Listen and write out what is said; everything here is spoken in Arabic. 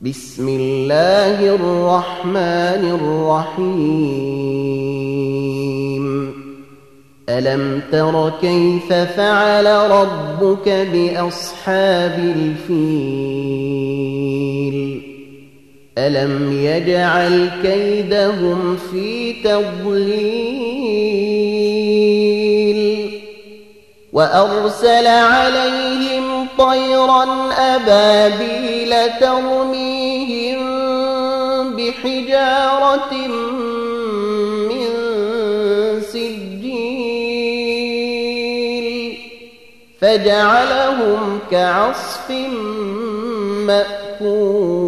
بسم الله الرحمن الرحيم ألم تر كيف فعل ربك بأصحاب الفيل ألم يجعل كيدهم في تضليل وأرسل عليهم طيرا أبابيل ترميهم بحجارة من سجيل فجعلهم كعصف مأكول